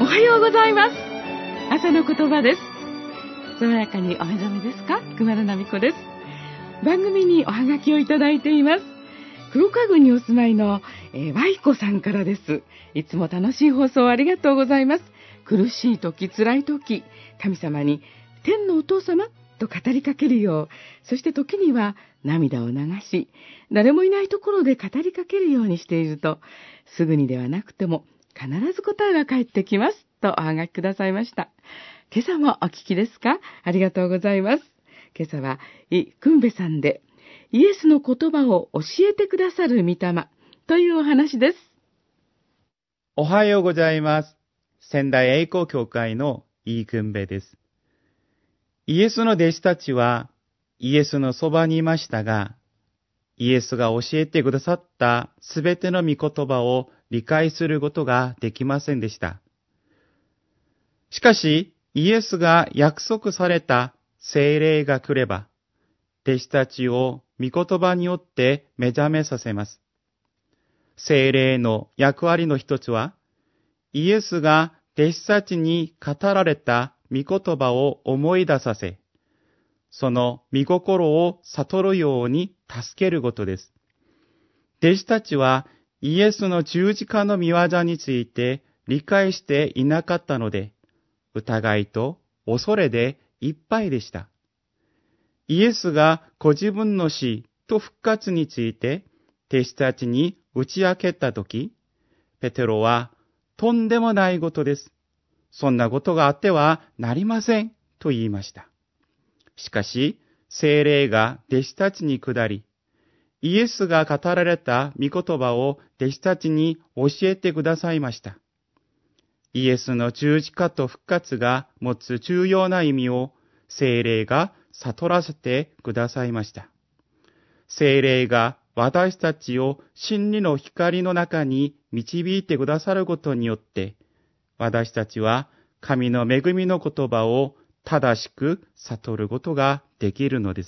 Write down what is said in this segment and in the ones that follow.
おはようございます。朝の言葉です。爽やかにお目覚めですか？菊丸なみこです。番組におはがきをいただいています。黒川郡にお住まいのワイコさんからです。いつも楽しい放送ありがとうございます。苦しい時、辛い時、神様に天のお父様と語りかけるよう、そして時には涙を流し、誰もいないところで語りかけるようにしていると、すぐにではなくても必ず答えが返ってきますとおはがきくださいました。今朝もお聞きですか？ありがとうございます。今朝はくんべさんでイエスの言葉を教えてくださる御霊というお話です。 おはようございます。仙台栄光教会のくんべです。イエスの弟子たちはイエスのそばにいましたが、イエスが教えてくださったすべての御言葉を理解することができませんでした。しかし、イエスが約束された聖霊が来れば、弟子たちを御言葉によって目覚めさせます。聖霊の役割の一つは、イエスが弟子たちに語られた御言葉を思い出させ、その御心を悟るように助けることです。弟子たちはイエスの十字架の御業について理解していなかったので、疑いと恐れでいっぱいでした。イエスがご自分の死と復活について弟子たちに打ち明けたとき、ペテロはとんでもないことです。そんなことがあってはなりませんと言いました。しかし、聖霊が弟子たちに下り、イエスが語られた御言葉を弟子たちに教えてくださいました。イエスの十字架と復活が持つ重要な意味を聖霊が悟らせてくださいました。聖霊が私たちを真理の光の中に導いてくださることによって、私たちは神の恵みの言葉を正しく悟ることができるのです。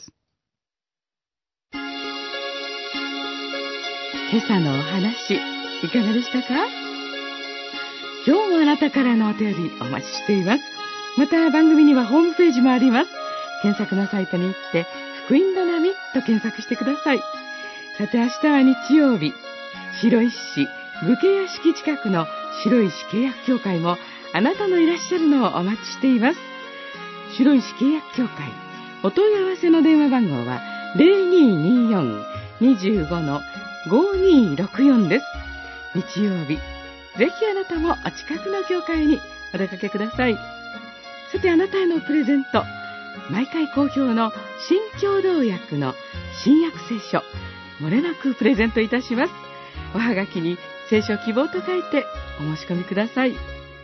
今朝のお話、いかがでしたか？今日もあなたからのお便りお待ちしています。また番組にはホームページもあります。検索のサイトに行って、福音の波と検索してください。さて明日は日曜日、白石市武家屋敷近くの白石契約協会もあなたのいらっしゃるのをお待ちしています。白石契約協会、お問い合わせの電話番号は 0224-25-5264 です。日曜日、ぜひあなたもお近くの教会にお出かけください。さてあなたへのプレゼント、毎回好評の新共同訳の新約聖書、漏れなくプレゼントいたします。おはがきに聖書希望と書いてお申し込みください。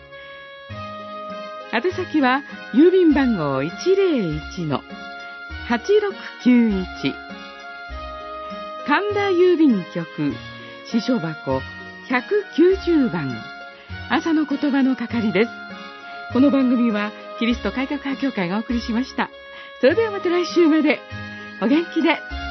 宛先は郵便番号 101-8691 神田郵便局支所箱190番、朝の言葉の係です。この番組はキリスト改革派協会がお送りしました。それではまた来週までお元気で。